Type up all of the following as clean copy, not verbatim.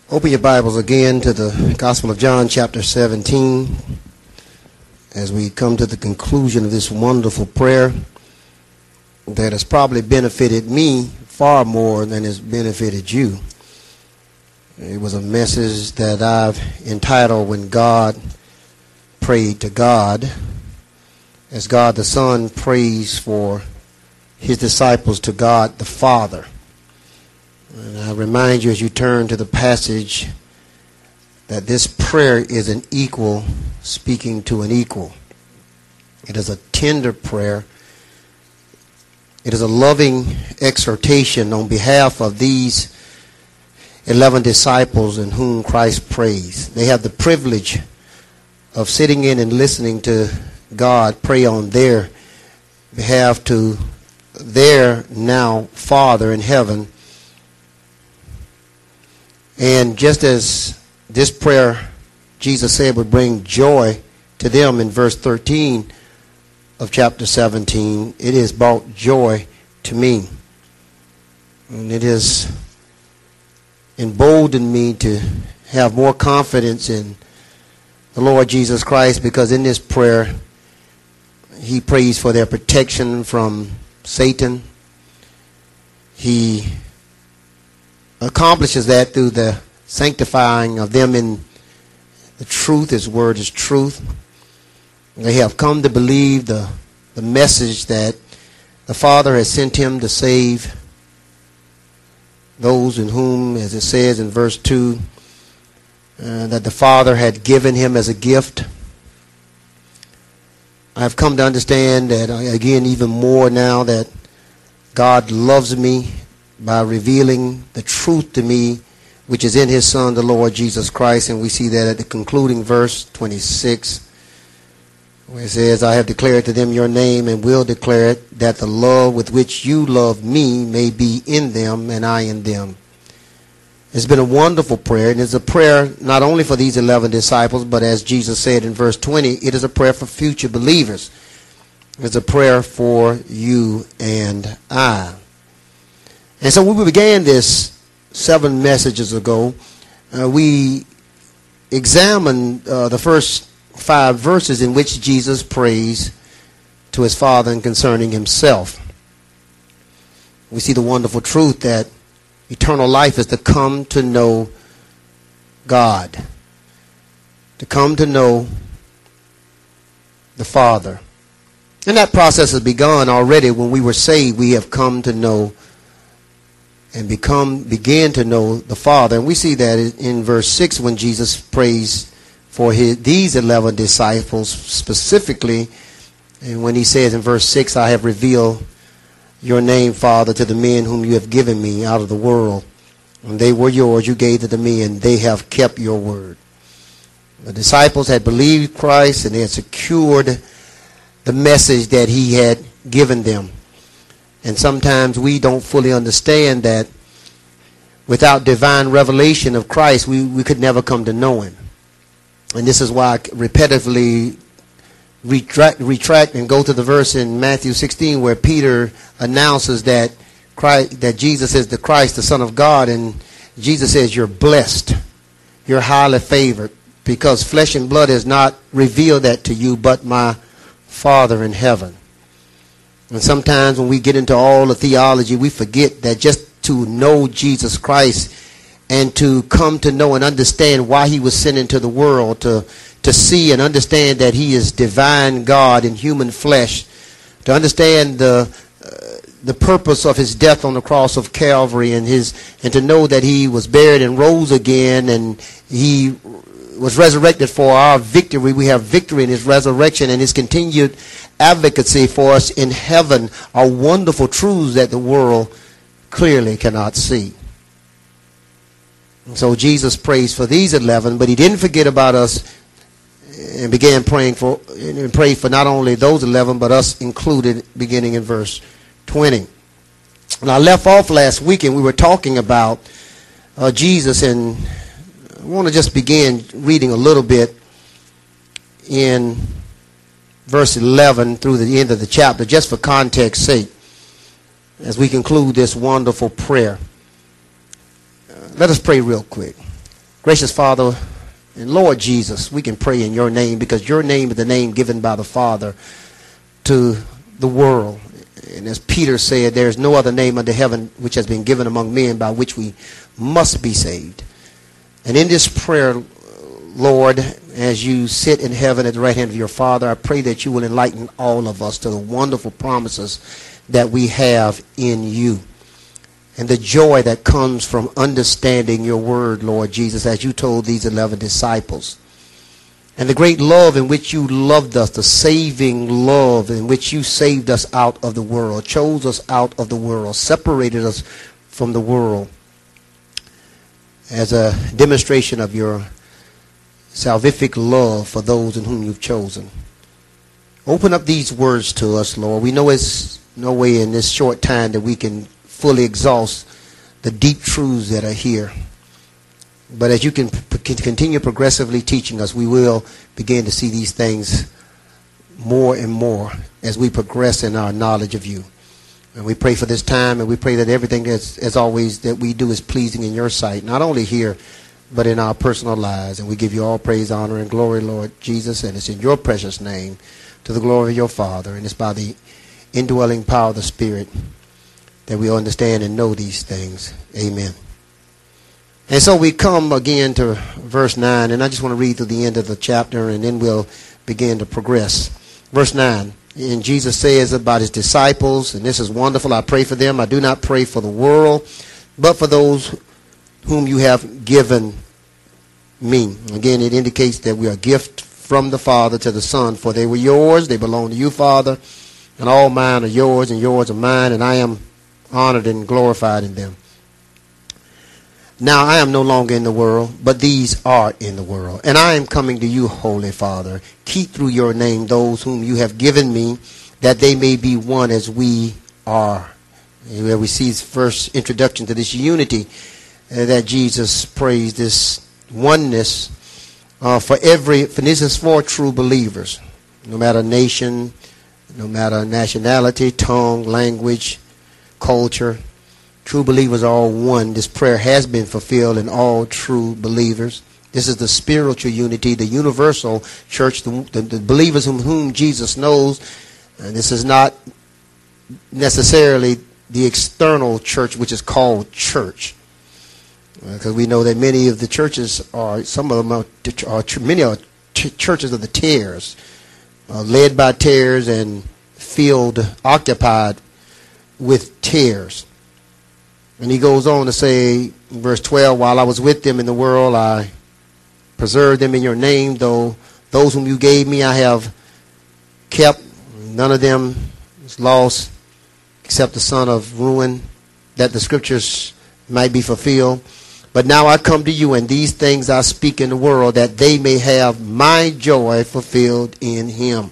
Open your Bibles again to the Gospel of John, chapter 17, as we come to the conclusion of this wonderful prayer that has probably benefited me far more than it's benefited you. It was a message that I've entitled, When God Prayed to God, as God the Son prays for his disciples to God the Father. And I remind you as you turn to the passage that this prayer is an equal speaking to an equal. It is a tender prayer. It is a loving exhortation on behalf of these 11 disciples in whom Christ prays. They have the privilege of sitting in and listening to God pray on their behalf to their now Father in heaven. And just as this prayer, Jesus said, would bring joy to them in verse 13 of chapter 17, it has brought joy to me. And it has emboldened me to have more confidence in the Lord Jesus Christ, because in this prayer, he prays for their protection from Satan. He accomplishes that through the sanctifying of them in the truth. His word is truth. They have come to believe the message that the Father has sent him to save those in whom, as it says in verse 2, that the Father had given him as a gift. I've come to understand that, again, even more now, that God loves me by revealing the truth to me, which is in his Son, the Lord Jesus Christ. And we see that at the concluding verse 26, where it says, I have declared to them your name and will declare it, that the love with which you love me may be in them and I in them. It's been a wonderful prayer, and it's a prayer not only for these 11 disciples, but as Jesus said in verse 20, it is a prayer for future believers. It's a prayer for you and I. And so when we began this 7 messages ago, we examined the first 5 verses in which Jesus prays to his Father and concerning himself. We see the wonderful truth that eternal life is to come to know God, to come to know the Father. And that process has begun already. When we were saved, we have come to know and begin to know the Father. And we see that in verse 6 when Jesus prays for these 11 disciples specifically. And when he says in verse 6, I have revealed your name, Father, to the men whom you have given me out of the world. And they were yours, you gave to me, and they have kept your word. The disciples had believed Christ, and they had secured the message that he had given them. And sometimes we don't fully understand that without divine revelation of Christ, we could never come to know him. And this is why I repetitively retract and go to the verse in Matthew 16 where Peter announces that Jesus is the Christ, the Son of God. And Jesus says, you're blessed. You're highly favored, because flesh and blood has not revealed that to you, but my Father in heaven. And sometimes when we get into all the theology, we forget that just to know Jesus Christ and to come to know and understand why he was sent into the world, to see and understand that he is divine God in human flesh, to understand the purpose of his death on the cross of Calvary, and to know that he was buried and rose again, and he was resurrected for our victory. We have victory in his resurrection, and his continued advocacy for us in heaven are wonderful truths that the world clearly cannot see. And so Jesus prays for these 11, but he didn't forget about us and began praying for and prayed for not only those 11 but us included, beginning in verse 20. And I left off last week and we were talking about Jesus, and I want to just begin reading a little bit in verse 11 through the end of the chapter, just for context sake, as we conclude this wonderful prayer. Let us pray real quick. Gracious Father and Lord Jesus, we can pray in your name because your name is the name given by the Father to the world. And as Peter said, there is no other name under heaven which has been given among men by which we must be saved. And in this prayer, Lord, as you sit in heaven at the right hand of your Father, I pray that you will enlighten all of us to the wonderful promises that we have in you. And the joy that comes from understanding your word, Lord Jesus, as you told these 11 disciples. And the great love in which you loved us, the saving love in which you saved us out of the world, chose us out of the world, separated us from the world as a demonstration of your salvific love for those in whom you've chosen. Open up these words to us, Lord. We know it's no way in this short time that we can fully exhaust the deep truths that are here. But as you can continue progressively teaching us, we will begin to see these things more and more as we progress in our knowledge of you. And we pray for this time, and we pray that everything, as always, that we do is pleasing in your sight, not only here, but in our personal lives. And we give you all praise, honor, and glory, Lord Jesus, and it's in your precious name, to the glory of your Father, and it's by the indwelling power of the Spirit that we understand and know these things. Amen. And so we come again to verse 9, and I just want to read to the end of the chapter, and then we'll begin to progress. Verse 9, and Jesus says about his disciples, and this is wonderful, I pray for them. I do not pray for the world, but for those whom you have given me. Again, it indicates that we are a gift from the Father to the Son, for they were yours, they belong to you, Father, and all mine are yours, and yours are mine, and I am honored and glorified in them. Now I am no longer in the world, but these are in the world. And I am coming to you, Holy Father. Keep through your name those whom you have given me, that they may be one as we are. And where we see his first introduction to this unity that Jesus praised, this oneness for this is for true believers, no matter nation, no matter nationality, tongue, language, culture. True believers are all one. This prayer has been fulfilled in all true believers. This is the spiritual unity, the universal church, the believers whom Jesus knows. And this is not necessarily the external church, which is called church. Because we know that many of the churches some of them many are churches of the tares, led by tares and occupied with tares. And he goes on to say in verse 12, while I was with them in the world, I preserved them in your name, though those whom you gave me I have kept. None of them is lost except the son of ruin, that the scriptures might be fulfilled. But now I come to you, and these things I speak in the world, that they may have my joy fulfilled in him.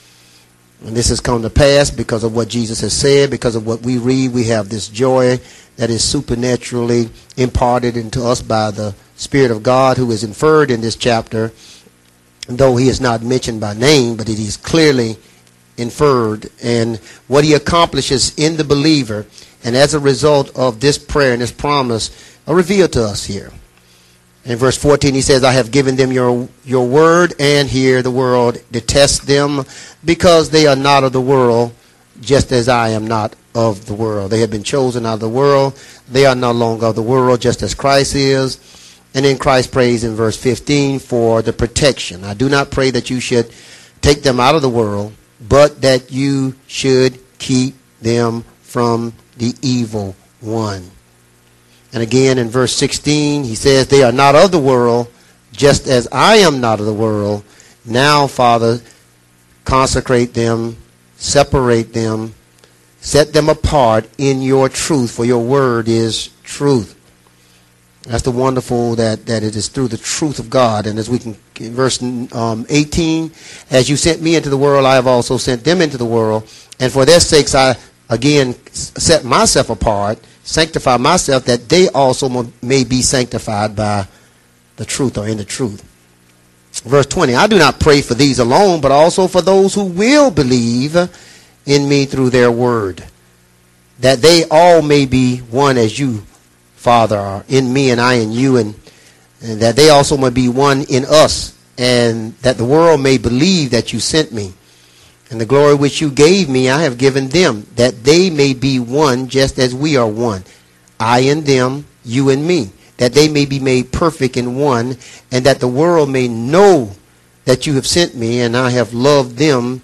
And this has come to pass because of what Jesus has said, because of what we read. We have this joy that is supernaturally imparted into us by the Spirit of God, who is inferred in this chapter, though he is not mentioned by name, but it is clearly inferred, and what he accomplishes in the believer, and as a result of this prayer and this promise, are revealed to us here. In verse 14 he says, I have given them your word, and here the world detests them, because they are not of the world, just as I am not of the world. They have been chosen out of the world. They are no longer of the world, just as Christ is. And then Christ prays in verse 15 for the protection. I do not pray that you should take them out of the world, but that you should keep them from the evil one. And again in verse 16 he says, they are not of the world, just as I am not of the world. Now, Father, consecrate them, separate them, set them apart in your truth, for your word is truth. That's the wonderful that it is through the truth of God. And as we can, in verse 18, as you sent me into the world, I have also sent them into the world. And for their sakes I again set myself apart, sanctify myself, that they also may be sanctified by the truth, or in the truth. Verse 20, I do not pray for these alone, but also for those who will believe in me through their word, that they all may be one as you, Father, are in me and I in you. And and that they also may be one in us, and that the world may believe that you sent me. And the glory which you gave me I have given them, that they may be one just as we are one. I in them, you in me, that they may be made perfect in one, and that the world may know that you have sent me, and I have loved them,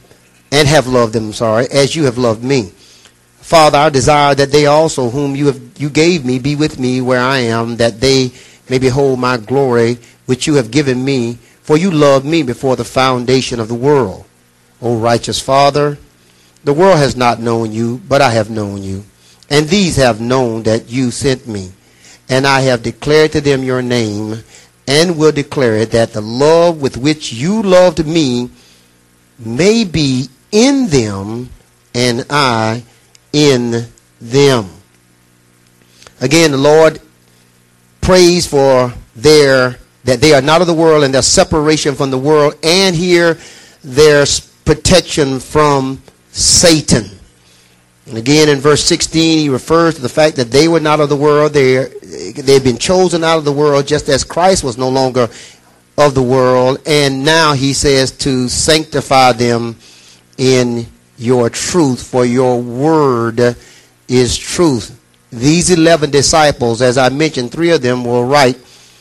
as you have loved me. Father, I desire that they also, whom you gave me, be with me where I am, that they may behold my glory, which you have given me, for you loved me before the foundation of the world. O righteous Father, the world has not known you, but I have known you, and these have known that you sent me. And I have declared to them your name, and will declare it, that the love with which you loved me may be in them, and I in them. Again, the Lord prays for that they are not of the world, and their separation from the world, and here their protection from Satan. And again, in verse 16, he refers to the fact that they were not of the world. They've been chosen out of the world, just as Christ was no longer of the world. And now he says to sanctify them in your truth, for your word is truth. These 11 disciples, as I mentioned, 3 of them will write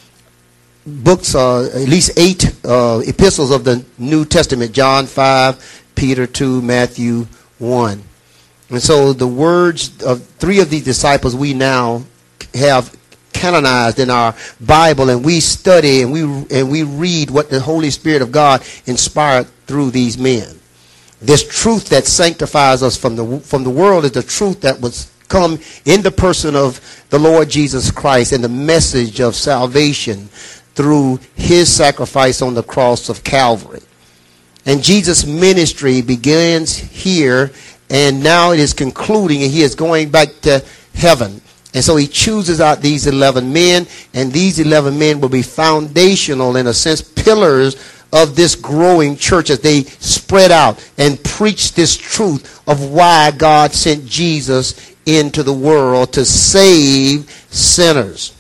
books, at least 8 epistles of the New Testament: John 5, Peter 2, Matthew 1. And so the words of 3 of these disciples we now have canonized in our Bible, and we study and we read what the Holy Spirit of God inspired through these men. This truth that sanctifies us from the world is the truth that was come in the person of the Lord Jesus Christ, and the message of salvation through his sacrifice on the cross of Calvary. And Jesus' ministry begins here, and now it is concluding, and he is going back to heaven. And so he chooses out these 11 men, and these 11 men will be foundational, in a sense, pillars of this growing church as they spread out and preach this truth of why God sent Jesus into the world to save sinners.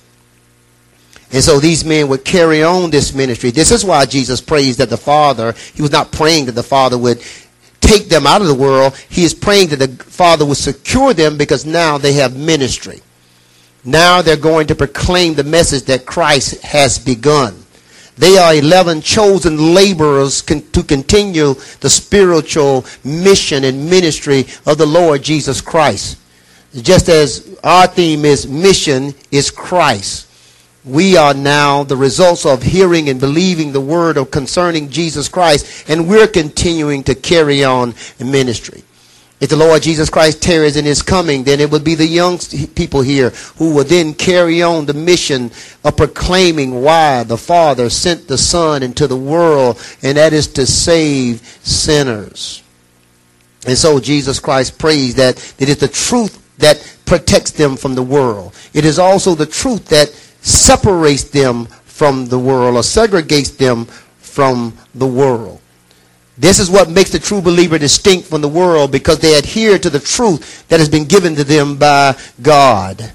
And so these men would carry on this ministry. This is why Jesus prays that the Father, he was not praying that the Father would take them out of the world. He is praying that the Father would secure them, because now they have ministry. Now they're going to proclaim the message that Christ has begun. They are 11 chosen laborers to continue the spiritual mission and ministry of the Lord Jesus Christ. Just as our theme is mission is Christ. We are now the results of hearing and believing the word of concerning Jesus Christ, and we're continuing to carry on ministry. If the Lord Jesus Christ tarries in his coming, then it would be the young people here who will then carry on the mission of proclaiming why the Father sent the Son into the world, and that is to save sinners. And so Jesus Christ prays that it is the truth that protects them from the world. It is also the truth that separates them from the world, or segregates them from the world. This is what makes the true believer distinct from the world, because they adhere to the truth that has been given to them by God.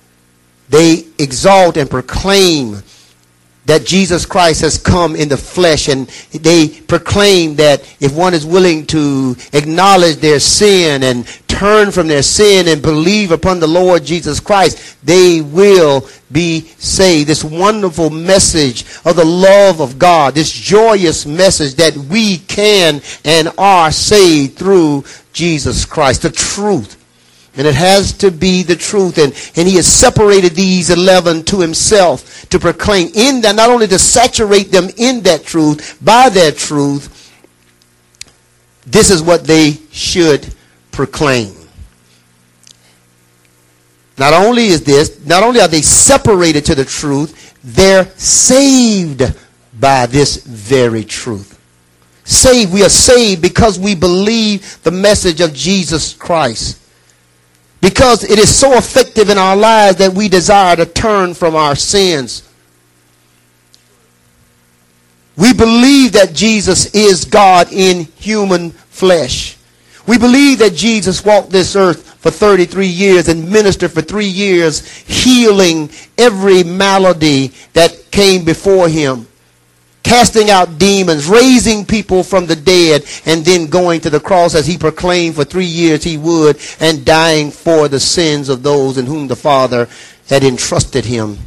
They exalt and proclaim that Jesus Christ has come in the flesh, and they proclaim that if one is willing to acknowledge their sin and turn from their sin and believe upon the Lord Jesus Christ, they will be saved. This wonderful message of the love of God, this joyous message that we can and are saved through Jesus Christ, the truth. And it has to be the truth. And he has separated these 11 to himself to proclaim in that, not only to saturate them in that truth, by that truth, this is what they should proclaim. Not only are they separated to the truth, they're saved by this very truth. Saved, we are saved because we believe the message of Jesus Christ. Because it is so effective in our lives that we desire to turn from our sins. We believe that Jesus is God in human flesh. We believe that Jesus walked this earth for 33 years and ministered for 3 years, healing every malady that came before him, casting out demons, raising people from the dead, and then going to the cross as he proclaimed for 3 years he would, and dying for the sins of those in whom the Father had entrusted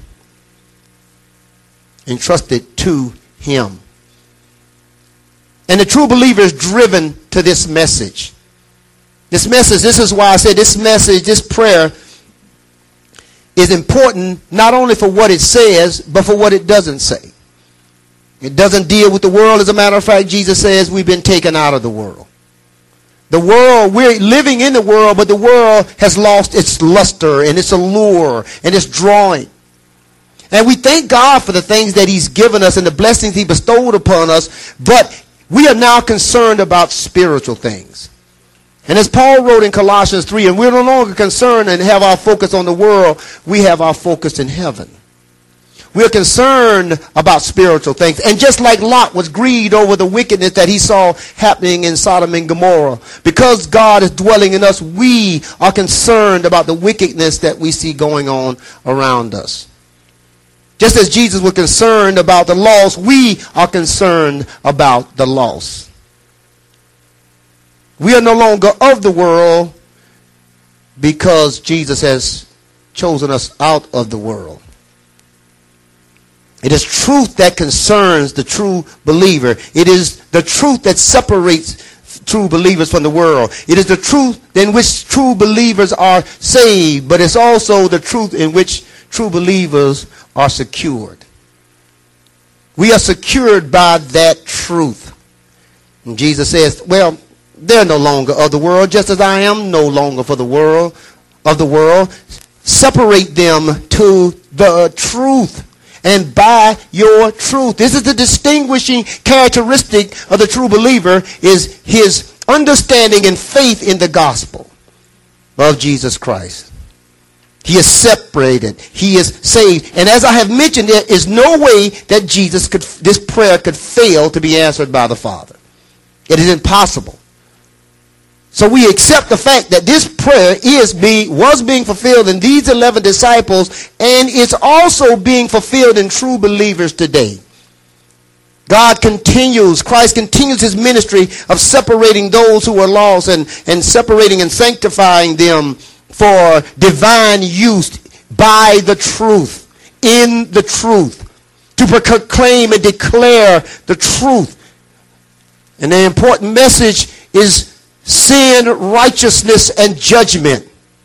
to him. And the true believer is driven to this message. This is why I said this message, this prayer is important not only for what it says, but for what it doesn't say. It doesn't deal with the world. As a matter of fact, Jesus says we've been taken out of the world. The world, we're living in the world, but the world has lost its luster and its allure and its drawing. And we thank God for the things that he's given us and the blessings he bestowed upon us, but we are now concerned about spiritual things. And as Paul wrote in Colossians 3, and we're no longer concerned and have our focus on the world, we have our focus in heaven. We're concerned about spiritual things. And just like Lot was grieved over the wickedness that he saw happening in Sodom and Gomorrah, because God is dwelling in us, we are concerned about the wickedness that we see going on around us. Just as Jesus was concerned about the lost, we are concerned about the lost. We are no longer of the world because Jesus has chosen us out of the world. It is truth that concerns the true believer. It is the truth that separates true believers from the world. It is the truth in which true believers are saved, but it's also the truth in which true believers are secured. We are secured by that truth. And Jesus says, well, they're no longer of the world, just as I am no longer of the world. Separate them to the truth. And by your truth. This is the distinguishing characteristic of the true believer, is his understanding and faith in the gospel of Jesus Christ. He is separated. He is saved. And as I have mentioned, there is no way that this prayer could fail to be answered by the Father. It is impossible. So we accept the fact that this prayer was being fulfilled in these 11 disciples, and it's also being fulfilled in true believers today. Christ continues his ministry of separating those who are lost and separating and sanctifying them for divine use by the truth, in the truth, to proclaim and declare the truth. And the important message is sin, righteousness, and judgment.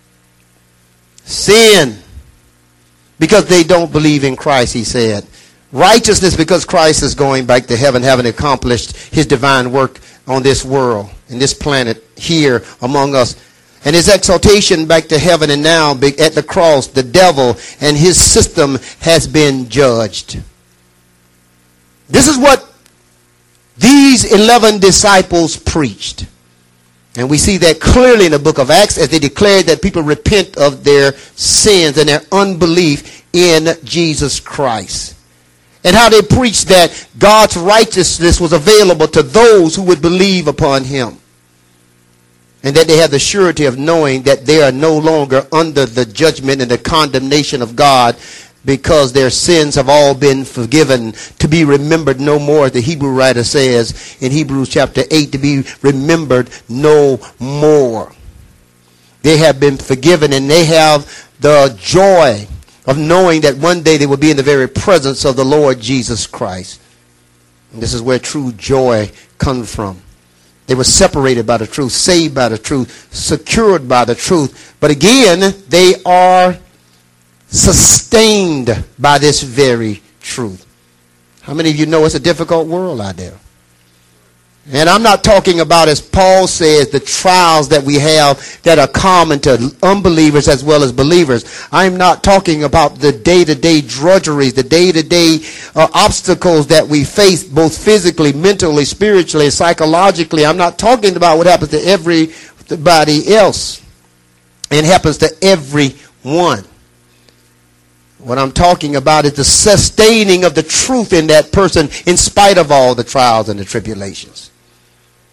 Sin, because they don't believe in Christ, he said. Righteousness, because Christ is going back to heaven, having accomplished his divine work on this world, in this planet, here among us. And his exaltation back to heaven, and now at the cross, the devil and his system has been judged. This is what these 11 disciples preached. And we see that clearly in the book of Acts as they declared that people repent of their sins and their unbelief in Jesus Christ. And how they preached that God's righteousness was available to those who would believe upon him. And that they have the surety of knowing that they are no longer under the judgment and the condemnation of God, because their sins have all been forgiven, to be remembered no more, the Hebrew writer says in Hebrews chapter 8, to be remembered no more. They have been forgiven, and they have the joy of knowing that one day they will be in the very presence of the Lord Jesus Christ. And this is where true joy comes from. They were separated by the truth, saved by the truth, secured by the truth. But again, they are sustained by this very truth. How many of you know it's a difficult world out there? And I'm not talking about, as Paul says, the trials that we have that are common to unbelievers as well as believers. I'm not talking about the day-to-day drudgeries, the day-to-day obstacles that we face, both physically, mentally, spiritually, psychologically. I'm not talking about what happens to everybody else. It happens to everyone. What I'm talking about is the sustaining of the truth in that person in spite of all the trials and the tribulations.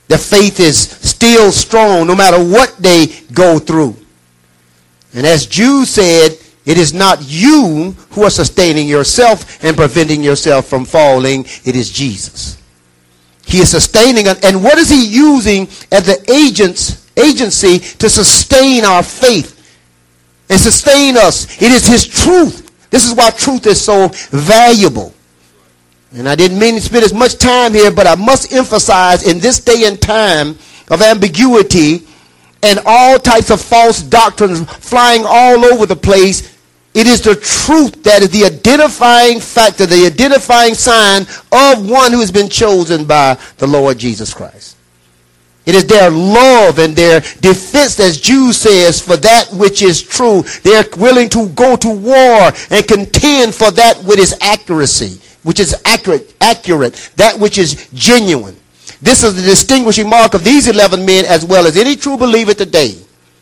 Their faith is still strong no matter what they go through. And as Jude said, it is not you who are sustaining yourself and preventing yourself from falling. It is Jesus. He is sustaining us. And what is he using as the agency to sustain our faith and sustain us? It is his truth. This is why truth is so valuable. And I didn't mean to spend as much time here, but I must emphasize in this day and time of ambiguity and all types of false doctrines flying all over the place, it is the truth that is the identifying factor, the identifying sign of one who has been chosen by the Lord Jesus Christ. It is their love and their defense, as Jude says, for that which is true. They're willing to go to war and contend for that which is accuracy, which is accurate, that which is genuine. This is the distinguishing mark of these 11 men as well as any true believer today.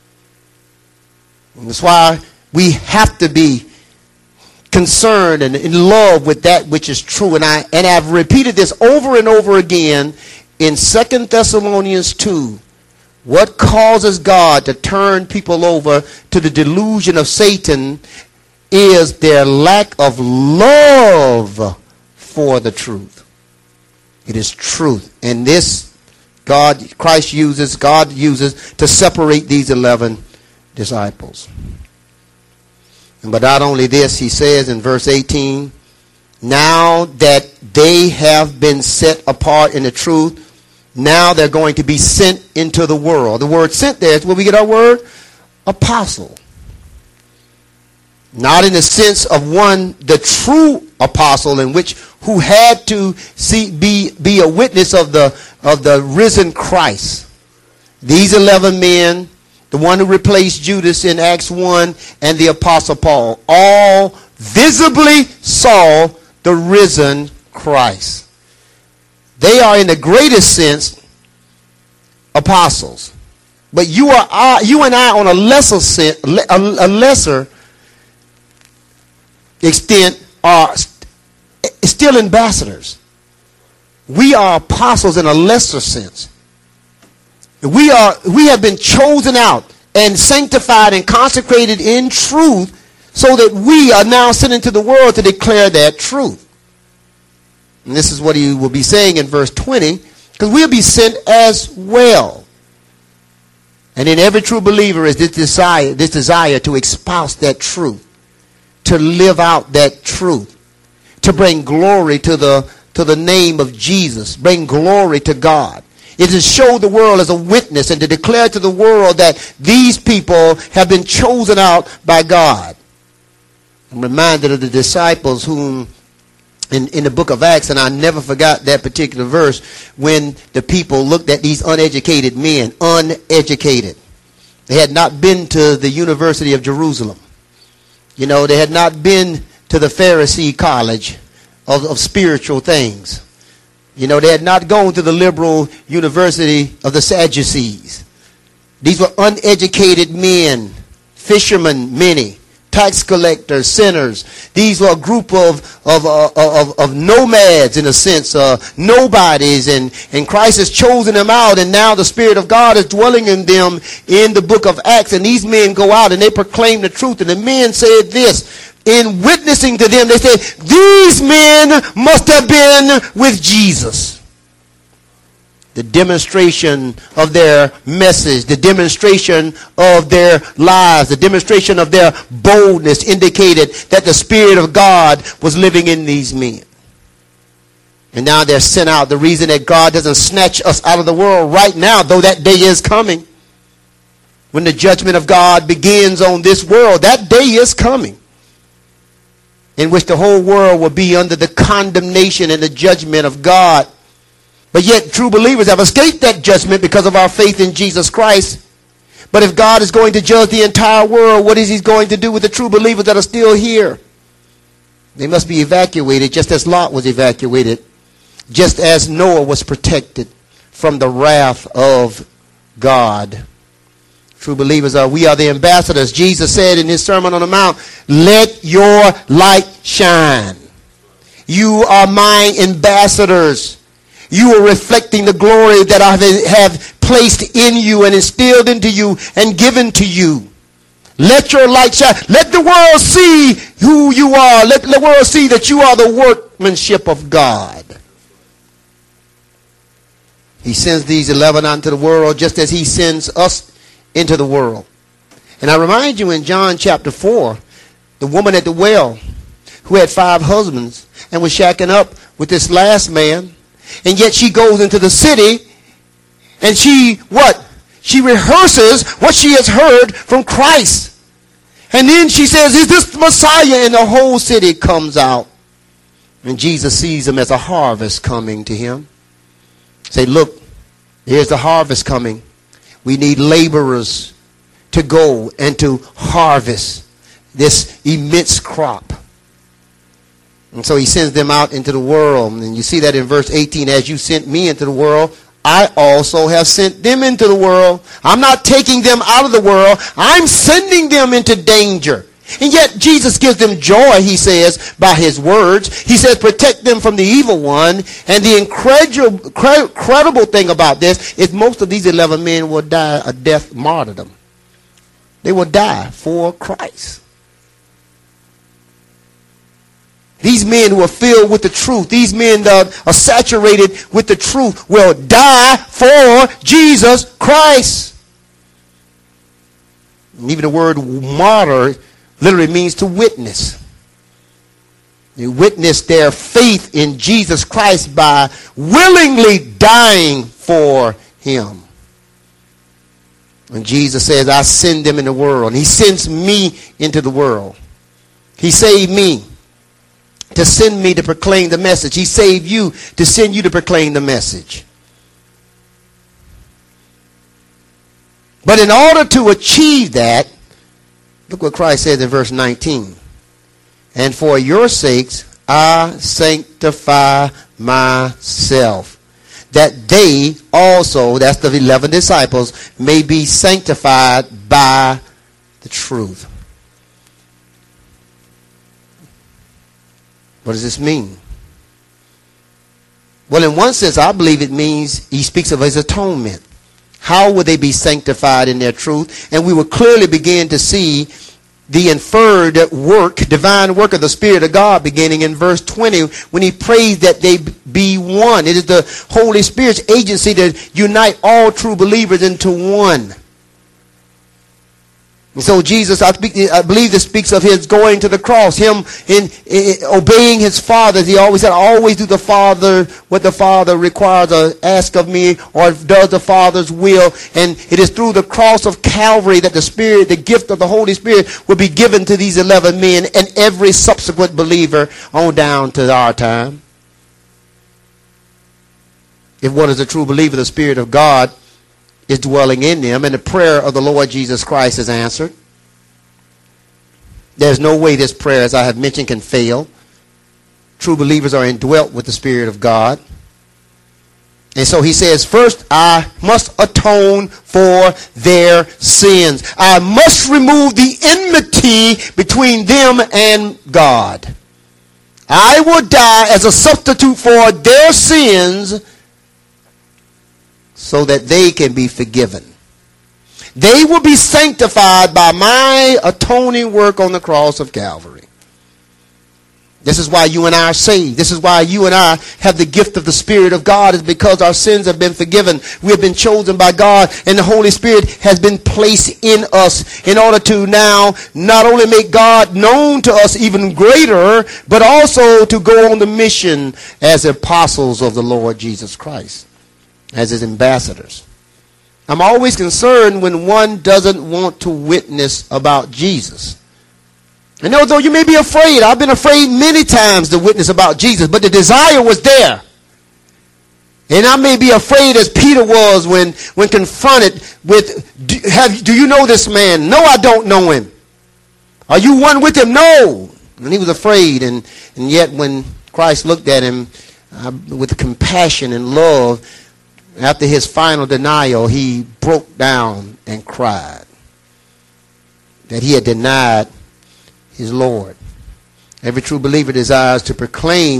And that's why we have to be concerned and in love with that which is true. And I've repeated this over and over again in 2 Thessalonians 2. What causes God to turn people over to the delusion of Satan is their lack of love for the truth. It is truth. And this God uses to separate these 11 disciples. But not only this, he says in verse 18, now that they have been set apart in the truth, now they're going to be sent into the world. The word sent there is where we get our word apostle. Not in the sense of the true apostle who had to be a witness of the risen Christ. These 11 men, the one who replaced Judas in Acts 1, and the apostle Paul, all visibly saw the risen Christ. They are in the greatest sense apostles. But you and I on a lesser extent are still ambassadors. We are apostles in a lesser sense. We have been chosen out and sanctified and consecrated in truth so that we are now sent into the world to declare that truth. And this is what he will be saying in verse 20, because we'll be sent as well. And in every true believer is this desire to espouse that truth, to live out that truth, to bring glory to the name of Jesus, bring glory to God. It is to show the world as a witness and to declare to the world that these people have been chosen out by God. I'm reminded of the disciples whom in the book of Acts, and I never forgot that particular verse, when the people looked at these uneducated men, uneducated. They had not been to the University of Jerusalem. You know, they had not been to the Pharisee college of spiritual things. You know, they had not gone to the liberal university of the Sadducees. These were uneducated men, fishermen, many, tax collectors, sinners. These were a group of nomads, in a sense, nobodies, and Christ has chosen them out, and now the Spirit of God is dwelling in them in the book of Acts, and these men go out and they proclaim the truth. And the men said this, in witnessing to them, they said, these men must have been with Jesus. The demonstration of their message, the demonstration of their lives, the demonstration of their boldness indicated that the Spirit of God was living in these men. And now they're sent out. The reason that God doesn't snatch us out of the world right now, though that day is coming, when the judgment of God begins on this world, that day is coming, in which the whole world will be under the condemnation and the judgment of God. But yet true believers have escaped that judgment because of our faith in Jesus Christ. But if God is going to judge the entire world, what is he going to do with the true believers that are still here? They must be evacuated, just as Lot was evacuated, just as Noah was protected from the wrath of God. True believers we are the ambassadors. Jesus said in his Sermon on the Mount, let your light shine. You are my ambassadors. You are reflecting the glory that I have placed in you and instilled into you and given to you. Let your light shine. Let the world see who you are. Let the world see that you are the workmanship of God. He sends these 11 out into the world just as he sends us into the world. And I remind you in John chapter 4, the woman at the well who had 5 husbands and was shacking up with this last man. And yet she goes into the city and she rehearses what she has heard from Christ. And then she says, is this the Messiah? And the whole city comes out. And Jesus sees them as a harvest coming to him. Say, look, here's the harvest coming. We need laborers to go and to harvest this immense crop. And so he sends them out into the world. And you see that in verse 18, as you sent me into the world, I also have sent them into the world. I'm not taking them out of the world. I'm sending them into danger. And yet Jesus gives them joy, he says, by his words. He says, protect them from the evil one. And the incredible thing about this is most of these 11 men will die a death martyrdom. They will die for Christ. These men who are filled with the truth, these men that are saturated with the truth will die for Jesus Christ. And even the word martyr literally means to witness. They witness their faith in Jesus Christ by willingly dying for him. And Jesus says, I send them in the world. And he sends me into the world. He saved me to send me to proclaim the message. He saved you to send you to proclaim the message. But in order to achieve that, look what Christ says in verse 19. And for your sakes I sanctify myself, that they also, that's the 11 disciples, may be sanctified by the truth. What does this mean? Well, in one sense, I believe it means he speaks of his atonement. How will they be sanctified in their truth? And we will clearly begin to see the inferred work, divine work of the Spirit of God beginning in verse 20 when he prays that they be one. It is the Holy Spirit's agency to unite all true believers into one. And so Jesus, I believe this speaks of his going to the cross, him in obeying his Father. He always said, I always do the Father what the Father requires or asks of me, or does the Father's will. And it is through the cross of Calvary that the Spirit, the gift of the Holy Spirit, will be given to these 11 men and every subsequent believer on down to our time. If one is a true believer, the Spirit of God is dwelling in them, and the prayer of the Lord Jesus Christ is answered. There's no way this prayer, as I have mentioned, can fail. True believers are indwelt with the Spirit of God. And so he says, first, I must atone for their sins. I must remove the enmity between them and God. I will die as a substitute for their sins so that they can be forgiven. They will be sanctified by my atoning work on the cross of Calvary. This is why you and I are saved. This is why you and I have the gift of the Spirit of God, is because our sins have been forgiven. We have been chosen by God, and the Holy Spirit has been placed in us in order to now not only make God known to us even greater, but also to go on the mission as apostles of the Lord Jesus Christ, as his ambassadors. I'm always concerned when one doesn't want to witness about Jesus. And although you may be afraid, I've been afraid many times to witness about Jesus, but the desire was there. And I may be afraid as Peter was when confronted with, do you know this man? No, I don't know him. Are you one with him? No. And he was afraid. And yet when Christ looked at him with compassion and love, after his final denial, he broke down and cried that he had denied his Lord. Every true believer desires to proclaim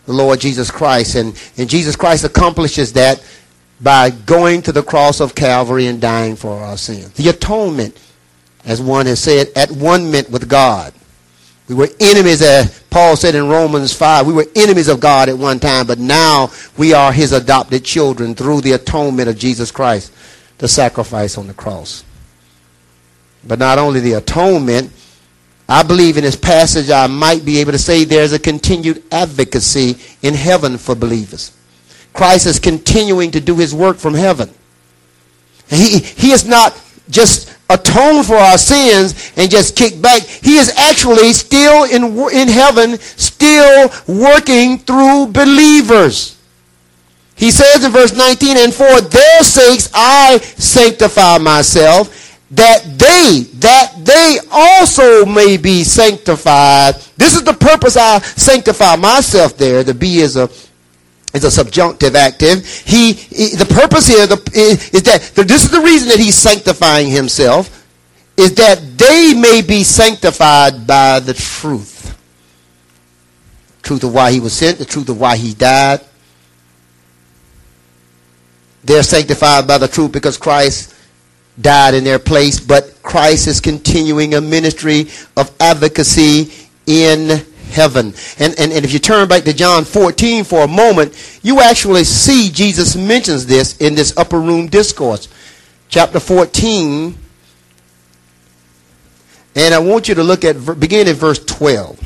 the Lord Jesus Christ. And Jesus Christ accomplishes that by going to the cross of Calvary and dying for our sins. The atonement, as one has said, at one meant with God. We were enemies, as Paul said in Romans 5. We were enemies of God at one time, but now we are his adopted children through the atonement of Jesus Christ, the sacrifice on the cross. But not only the atonement, I believe in this passage I might be able to say there's a continued advocacy in heaven for believers. Christ is continuing to do his work from heaven. And he is not just atone for our sins and just kick back. He is actually still in heaven, still working through believers. He says in verse 19, and for their sakes I sanctify myself, that they also may be sanctified. This is the purpose I sanctify myself there. The be is a subjunctive active. The purpose here is that this is the reason that he's sanctifying himself, is that they may be sanctified by the truth. Truth of why he was sent, the truth of why he died. They're sanctified by the truth because Christ died in their place, but Christ is continuing a ministry of advocacy in heaven. And if you turn back to John 14 for a moment, you actually see Jesus mentions this in this upper room discourse. Chapter 14. And I want you to look at, begin at verse 12.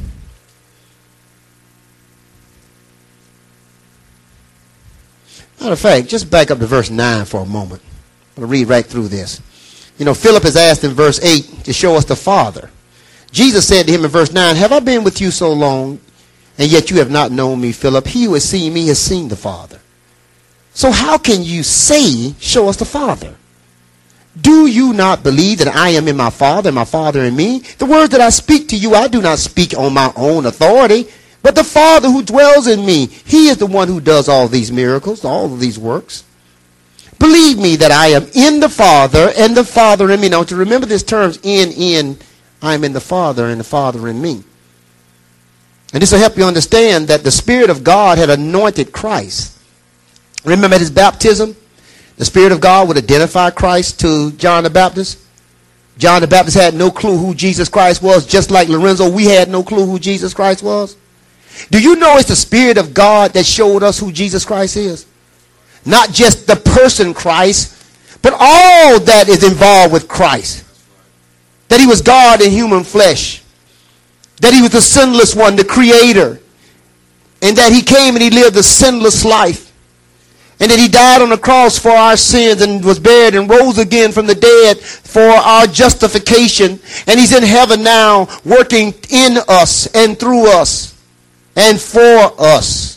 Matter of fact, just back up to verse 9 for a moment. I'm going to read right through this. You know, Philip is asked in verse 8 to show us the Father. Jesus said to him in verse 9, have I been with you so long, and yet you have not known me, Philip? He who has seen me has seen the Father. So how can you say, show us the Father? Do you not believe that I am in my Father, and my Father in me? The words that I speak to you, I do not speak on my own authority, but the Father who dwells in me, he is the one who does all these miracles, all of these works. Believe me that I am in the Father, and the Father in me. Now, to remember this term, I am in the Father, and the Father in me. And this will help you understand that the Spirit of God had anointed Christ. Remember at his baptism, the Spirit of God would identify Christ to John the Baptist. John the Baptist had no clue who Jesus Christ was, just like Lorenzo, we had no clue who Jesus Christ was. Do you know it's the Spirit of God that showed us who Jesus Christ is? Not just the person Christ, but all that is involved with Christ. That he was God in human flesh. That he was the sinless one, the creator. And that he came and he lived a sinless life. And that he died on the cross for our sins and was buried and rose again from the dead for our justification. And he's in heaven now working in us and through us and for us.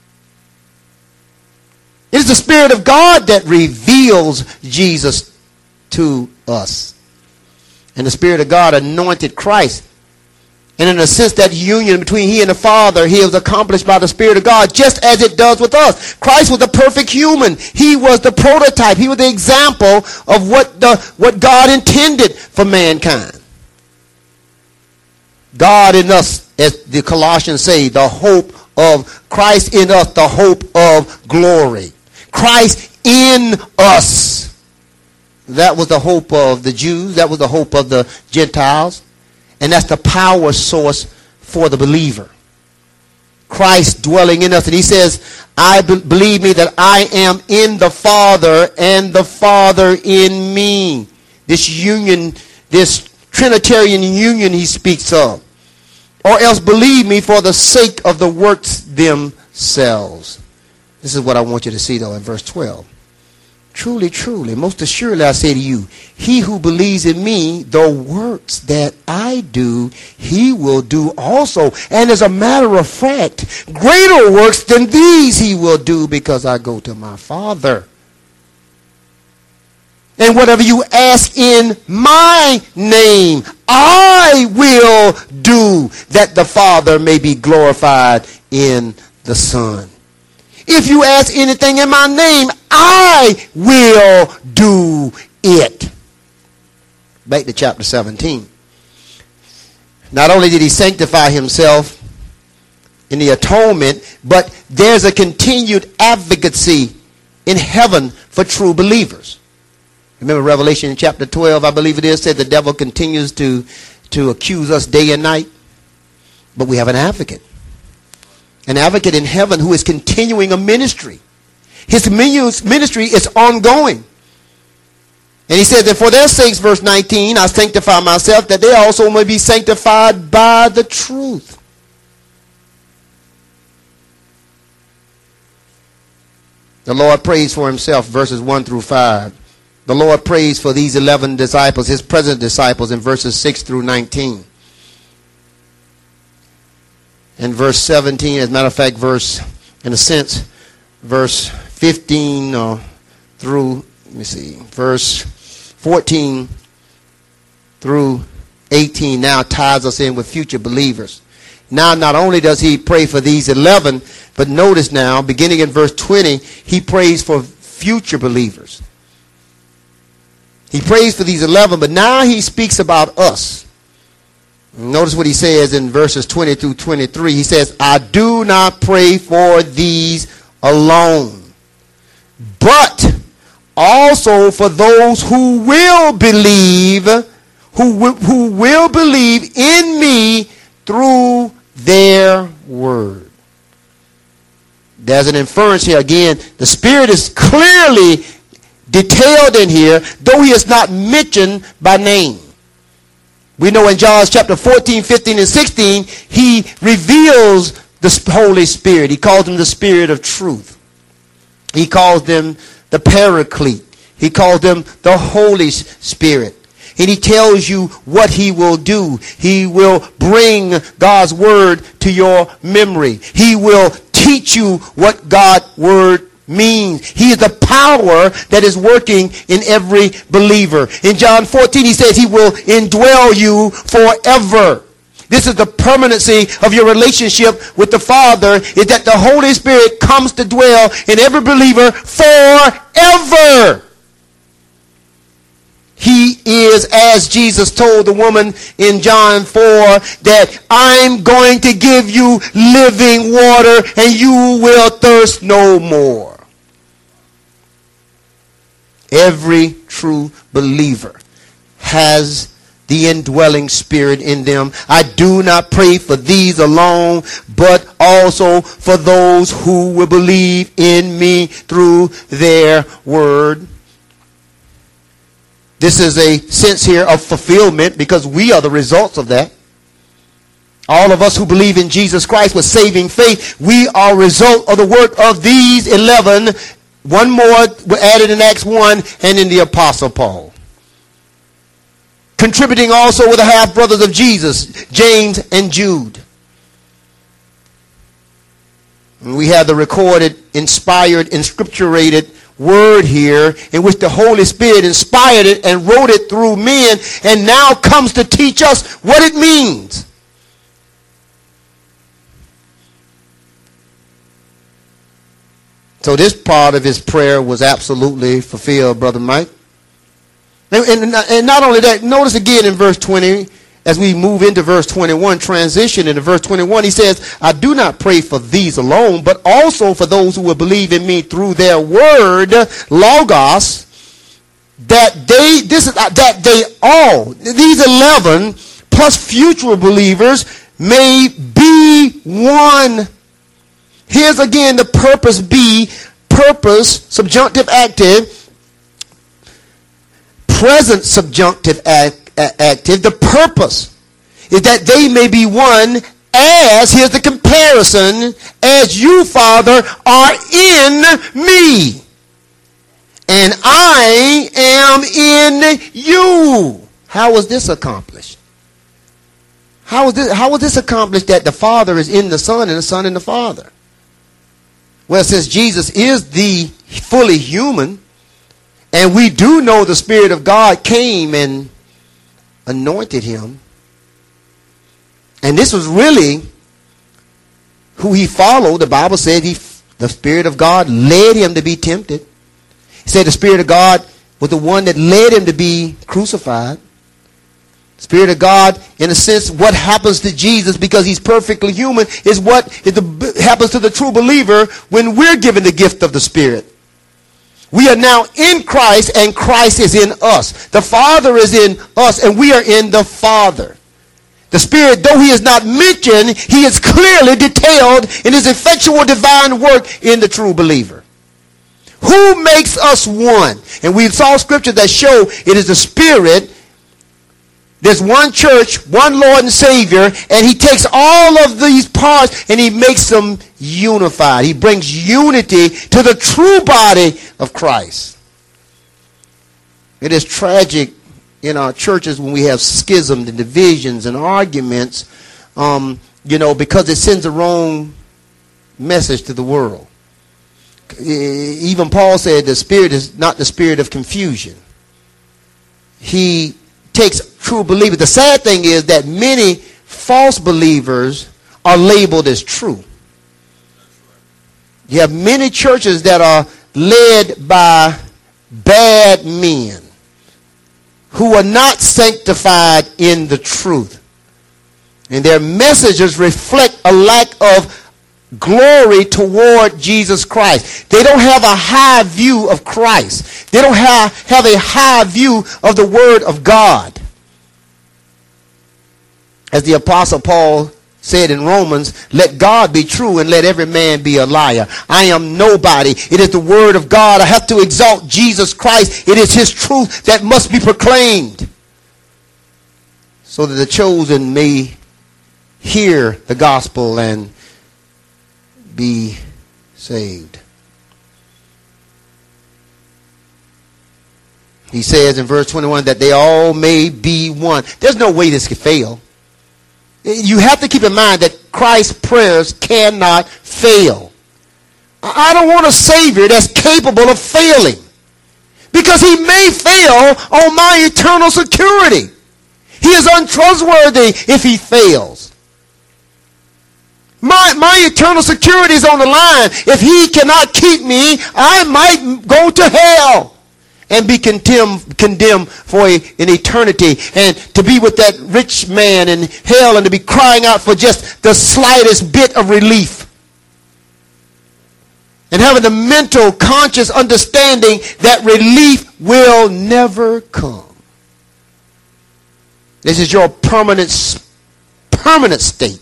It is the Spirit of God that reveals Jesus to us. And the Spirit of God anointed Christ. And in a sense, that union between he and the Father, he was accomplished by the Spirit of God, just as it does with us. Christ was the perfect human. He was the prototype. He was the example of what God intended for mankind. God in us, as the Colossians say, the hope of Christ in us, the hope of glory. Christ in us. That was the hope of the Jews. That was the hope of the Gentiles. And that's the power source for the believer. Christ dwelling in us. And he says, believe me that I am in the Father and the Father in me. This union, this Trinitarian union he speaks of. Or else believe me for the sake of the works themselves. This is what I want you to see though in verse 12. Truly, truly, most assuredly I say to you, he who believes in me, the works that I do, he will do also. And as a matter of fact, greater works than these he will do, because I go to my Father. And whatever you ask in my name, I will do, that the Father may be glorified in the Son. If you ask anything in my name, I will do it. Back to chapter 17. Not only did he sanctify himself in the atonement, but there's a continued advocacy in heaven for true believers. Remember Revelation chapter 12, I believe it is, said the devil continues to accuse us day and night. But we have an advocate in heaven who is continuing a ministry. His ministry is ongoing. And he said that for their sakes, verse 19, I sanctify myself, that they also may be sanctified by the truth. The Lord prays for himself, verses 1 through 5. The Lord prays for these 11 disciples, his present disciples, in verses 6 through 19. And verse 17, as a matter of fact, verse 15 through, verse 14 through 18 now ties us in with future believers. Now, not only does he pray for these 11, but notice now, beginning in verse 20, he prays for future believers. He prays for these 11, but now he speaks about us. Notice what he says in verses 20 through 23. He says, I do not pray for these alone, but also for those who will believe, who will believe in me through their word. There's an inference here. Again, the Spirit is clearly detailed in here, though he is not mentioned by name. We know in John chapter 14, 15, and 16, he reveals the Holy Spirit. He calls him the Spirit of truth. He calls them the Paraclete. He calls them the Holy Spirit. And he tells you what he will do. He will bring God's word to your memory. He will teach you what God's word means. He is the power that is working in every believer. In John 14, he says he will indwell you forever. This is the permanency of your relationship with the Father, is that the Holy Spirit comes to dwell in every believer forever. He is, as Jesus told the woman in John 4, that I'm going to give you living water and you will thirst no more. Every true believer has the indwelling Spirit in them. I do not pray for these alone, but also for those who will believe in me through their word. This is a sense here of fulfillment, because we are the results of that. All of us who believe in Jesus Christ with saving faith, we are a result of the work of these 11. One more added in Acts 1 and in the Apostle Paul. Contributing also with the half-brothers of Jesus, James and Jude. And we have the recorded, inspired, inscripturated word here, in which the Holy Spirit inspired it and wrote it through men, and now comes to teach us what it means. So this part of his prayer was absolutely fulfilled, Brother Mike. And not only that, notice again in verse 20, as we move into verse 21, transition into verse 21, he says, I do not pray for these alone, but also for those who will believe in me through their word, logos, that they all, these 11 plus future believers, may be one. Here's again the purpose B, purpose, subjunctive active, present subjunctive active. The purpose is that they may be one as, here's the comparison, as you, Father, are in me, and I am in you. How was this accomplished? How was this accomplished, that the Father is in the Son and the Son in the Father? Well, since Jesus is the fully human, and we do know the Spirit of God came and anointed him, and this was really who he followed. The Bible said the Spirit of God led him to be tempted. He said the Spirit of God was the one that led him to be crucified. Spirit of God, in a sense, what happens to Jesus because he's perfectly human is what happens to the true believer when we're given the gift of the Spirit. We are now in Christ and Christ is in us. The Father is in us and we are in the Father. The Spirit, though he is not mentioned, he is clearly detailed in his effectual divine work in the true believer. Who makes us one? And we saw scripture that show it is the Spirit. There's one church, one Lord and Savior, and he takes all of these parts and he makes them unified. He brings unity to the true body of Christ. It is tragic in our churches when we have schisms and divisions and arguments, because it sends the wrong message to the world. Even Paul said the Spirit is not the spirit of confusion. He takes true believers. The sad thing is that many false believers are labeled as true. You have many churches that are led by bad men who are not sanctified in the truth. And their messages reflect a lack of glory toward Jesus Christ. They don't have a high view of Christ. They don't have a high view of the Word of God. As the Apostle Paul said in Romans, let God be true and let every man be a liar. I am nobody. It is the Word of God. I have to exalt Jesus Christ. It is his truth that must be proclaimed so that the chosen may hear the gospel and be saved. He says in verse 21 that they all may be one. There's no way this could fail. You have to keep in mind that Christ's prayers cannot fail. I don't want a Savior that's capable of failing, because he may fail on my eternal security. He is untrustworthy if he fails. My eternal security is on the line. If he cannot keep me, I might go to hell and be condemned for an eternity, and to be with that rich man in hell and to be crying out for just the slightest bit of relief. And having the mental, conscious understanding that relief will never come. This is your permanent state.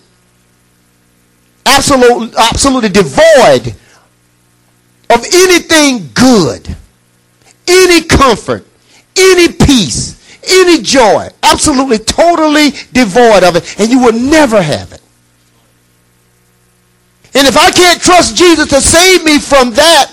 Absolutely devoid of anything good, any comfort, any peace, any joy. Absolutely, totally devoid of it, and you will never have it. And if I can't trust Jesus to save me from that,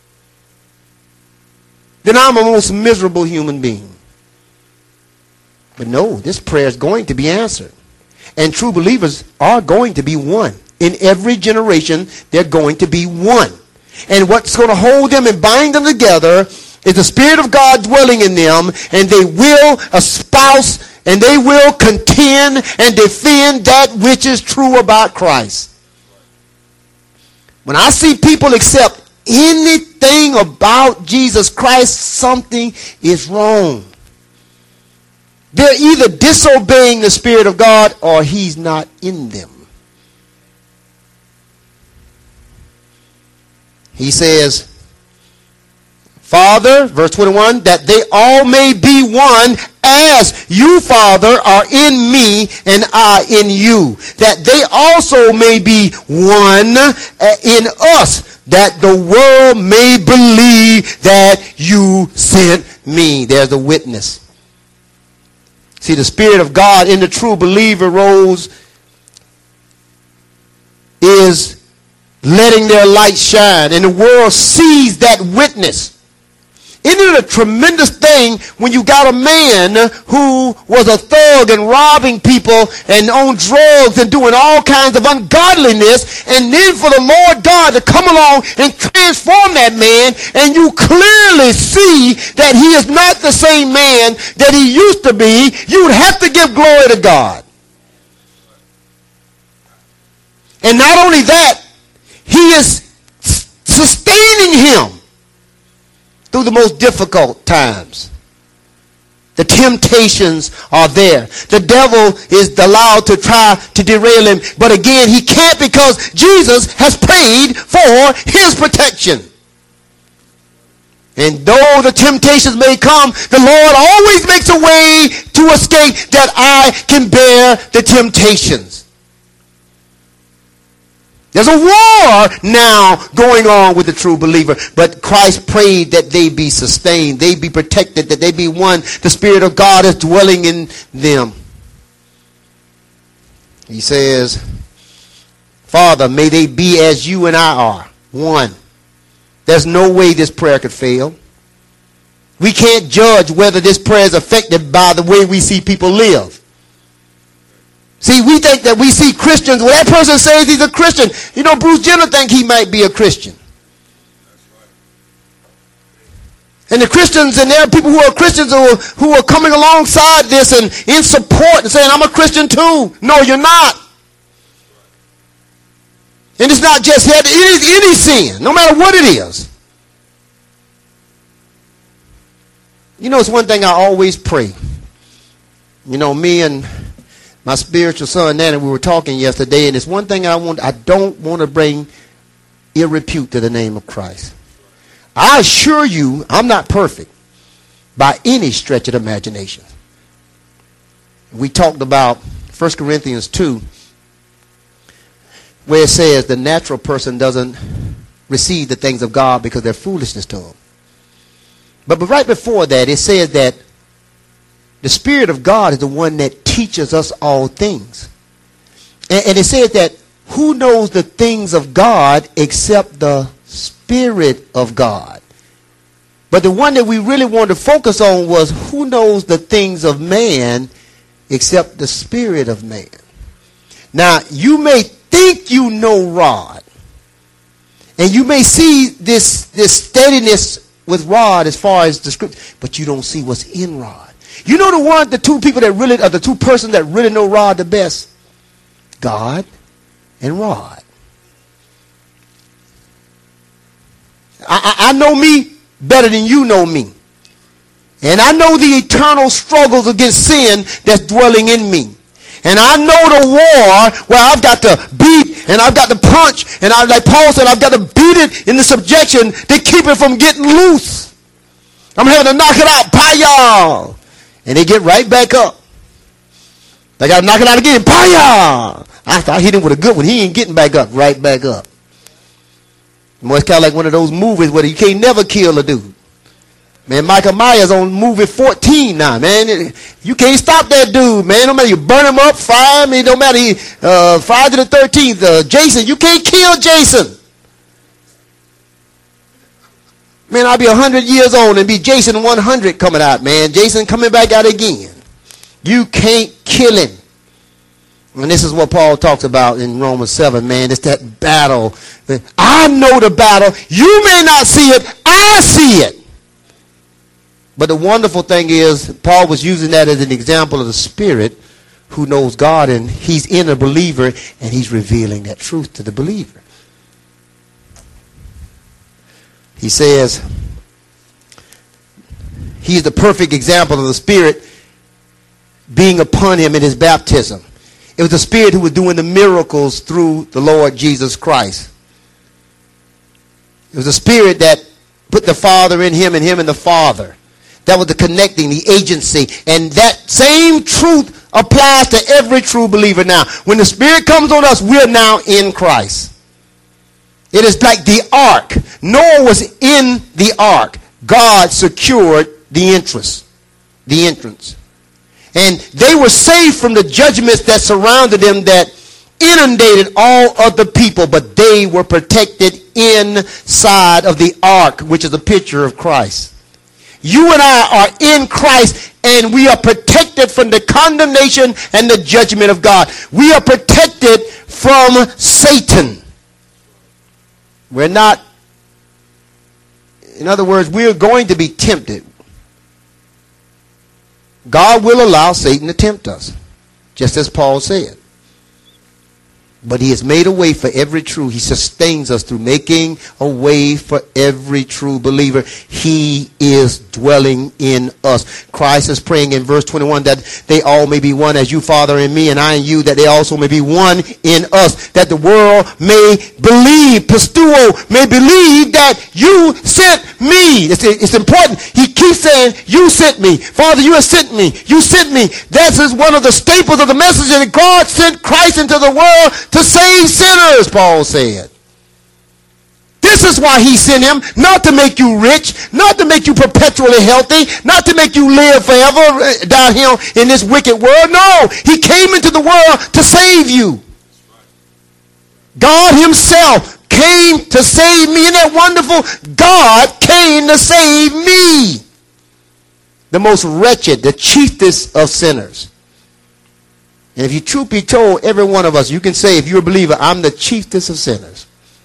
then I'm a most miserable human being. But no, this prayer is going to be answered. And true believers are going to be one. In every generation, they're going to be one. And what's going to hold them and bind them together is the Spirit of God dwelling in them, and they will espouse and they will contend and defend that which is true about Christ. When I see people accept anything about Jesus Christ, something is wrong. They're either disobeying the Spirit of God or he's not in them. He says, Father, verse 21, that they all may be one as you, Father, are in me and I in you, that they also may be one in us, that the world may believe that you sent me. There's the witness. See, the Spirit of God in the true believer rose is letting their light shine, and the world sees that witness. Isn't it a tremendous thing when you got a man who was a thug and robbing people and on drugs and doing all kinds of ungodliness, and then for the Lord God to come along and transform that man, and you clearly see that he is not the same man that he used to be? You would have to give glory to God. And not only that, he is sustaining him through the most difficult times. The temptations are there. The devil is allowed to try to derail him. But again, he can't, because Jesus has paid for his protection. And though the temptations may come, the Lord always makes a way to escape, that I can bear the temptations. There's a war now going on with the true believer. But Christ prayed that they be sustained, they be protected, that they be one. The Spirit of God is dwelling in them. He says, Father, may they be as you and I are, one. There's no way this prayer could fail. We can't judge whether this prayer is affected by the way we see people live. See, we think that we see Christians, when that person says he's a Christian, you know, Bruce Jenner think he might be a Christian. And the Christians, and there are people who are Christians who are coming alongside this and in support and saying, I'm a Christian too. No, you're not. And it's not just that, it is any sin, no matter what it is. You know, it's one thing I always pray. You know, me and my spiritual son, Nanny, we were talking yesterday, and it's one thing I don't want to bring ill repute to the name of Christ. I assure you, I'm not perfect by any stretch of the imagination. We talked about 1 Corinthians 2, where it says the natural person doesn't receive the things of God because they're foolishness to him. But right before that, it says that the Spirit of God is the one that teaches us all things. And it says that who knows the things of God except the Spirit of God? But the one that we really wanted to focus on was who knows the things of man except the Spirit of man. Now, you may think you know Rod, and you may see this steadiness with Rod as far as the scripture, but you don't see what's in Rod. You know the two people that really are the two persons that really know Rod the best? God and Rod. I know me better than you know me. And I know the eternal struggles against sin that's dwelling in me. And I know the war where I've got to beat and I've got to punch. And like Paul said, I've got to beat it into subjection to keep it from getting loose. I'm having to knock it out. Paya! And they get right back up. They got to knock it out again. Paya! I hit him with a good one. He ain't getting back up. Right back up. Well, it's kind of like one of those movies where you can't never kill a dude. Man, Michael Myers on movie 14 now, man. You can't stop that dude, man. No matter you burn him up, fire him, no matter Friday the 13th, Jason, you can't kill Jason. Man, I'll be 100 years old and be Jason 100 coming out, man. Jason coming back out again. You can't kill him. And this is what Paul talks about in Romans 7, man. It's that battle. I know the battle. You may not see it. I see it. But the wonderful thing is, Paul was using that as an example of the Spirit who knows God, and he's in a believer, and he's revealing that truth to the believer. He says, he's the perfect example of the Spirit being upon him in his baptism. It was the Spirit who was doing the miracles through the Lord Jesus Christ. It was the Spirit that put the Father in him and him in the Father. That was the connecting, the agency. And that same truth applies to every true believer now. When the Spirit comes on us, we're now in Christ. It is like the ark. Noah was in the ark. God secured the entrance. And they were saved from the judgments that surrounded them that inundated all other people, but they were protected inside of the ark, which is a picture of Christ. You and I are in Christ, and we are protected from the condemnation and the judgment of God. We are protected from Satan. We're not, in other words, we're going to be tempted. God will allow Satan to tempt us, just as Paul said. But he has made a way for every true. He sustains us through making a way for every true believer. He is dwelling in us. Christ is praying in verse 21 that they all may be one as you, Father, in me, and I in you, that they also may be one in us, that the world may believe, pistuo, may believe that you sent me. It's important. He keeps saying, you sent me. Father, you have sent me. You sent me. That is one of the staples of the message that God sent Christ into the world to save sinners, Paul said. This is why he sent him, not to make you rich, not to make you perpetually healthy, not to make you live forever down here in this wicked world. No, he came into the world to save you. God himself came to save me. Isn't that wonderful? God came to save me. The most wretched, the chiefest of sinners. And if you truth be told, every one of us, you can say, if you're a believer, I'm the chiefest of sinners.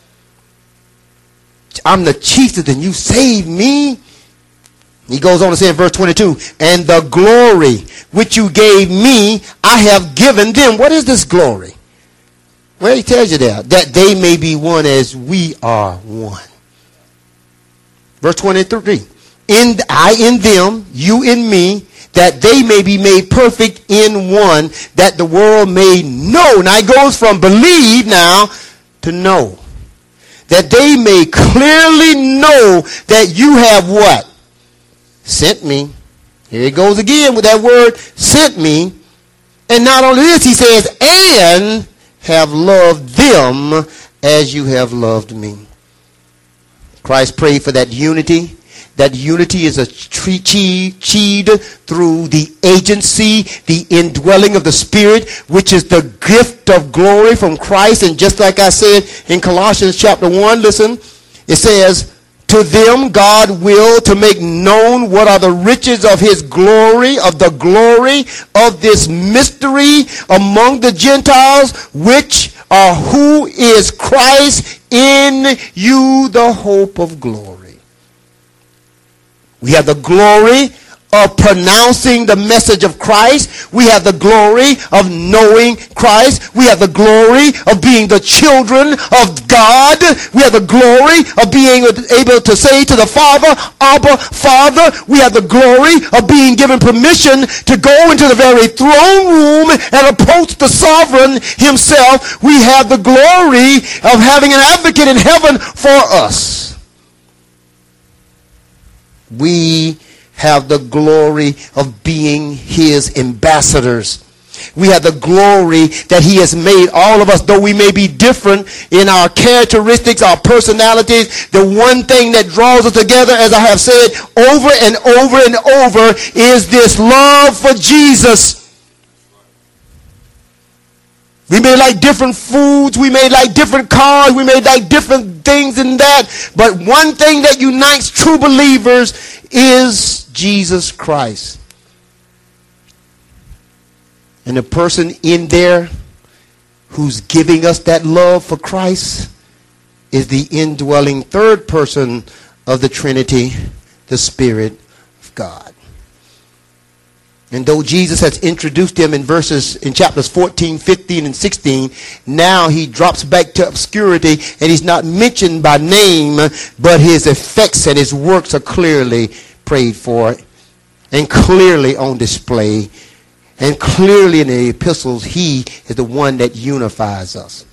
I'm the chiefest, and you saved me. He goes on to say in verse 22, and the glory which you gave me, I have given them. What is this glory? Well, he tells you there, that they may be one as we are one. Verse 23, I in them, you in me, that they may be made perfect in one, that the world may know. Now it goes from believe now to know. That they may clearly know that you have what? Sent me. Here it goes again with that word, sent me. And not only this, he says, and have loved them as you have loved me. Christ prayed for that unity. That unity is achieved through the agency, the indwelling of the Spirit, which is the gift of glory from Christ. And just like I said in Colossians chapter 1, listen, it says, to them God will to make known what are the riches of his glory, of the glory of this mystery among the Gentiles, which are who is Christ in you, the hope of glory. We have the glory of pronouncing the message of Christ. We have the glory of knowing Christ. We have the glory of being the children of God. We have the glory of being able to say to the Father, Abba, Father. We have the glory of being given permission to go into the very throne room and approach the sovereign himself. We have the glory of having an advocate in heaven for us. We have the glory of being his ambassadors. We have the glory that he has made all of us, though we may be different in our characteristics, our personalities. The one thing that draws us together, as I have said over and over and over, is this love for Jesus. We may like different foods, we may like different cars, we may like different things in that. But one thing that unites true believers is Jesus Christ. And the person in there who's giving us that love for Christ is the indwelling third person of the Trinity, the Spirit of God. And though Jesus has introduced them in chapters 14, 15, and 16, now he drops back to obscurity and he's not mentioned by name, but his effects and his works are clearly prayed for and clearly on display. And clearly in the epistles, he is the one that unifies us.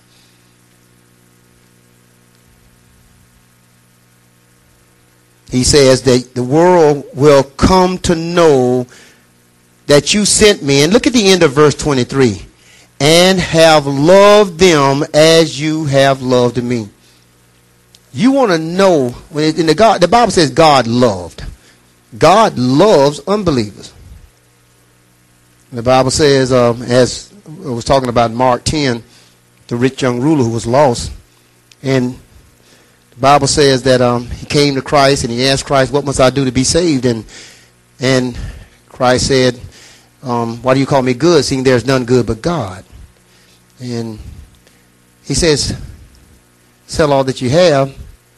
He says that the world will come to know that you sent me. And look at the end of verse 23. And have loved them as you have loved me. You want to know, when the Bible says God loved. God loves unbelievers. The Bible says, as I was talking about in Mark 10, the rich young ruler who was lost. And the Bible says that he came to Christ and he asked Christ, what must I do to be saved? And Christ said, why do you call me good, seeing there's none good but God? And he says, sell all that you have.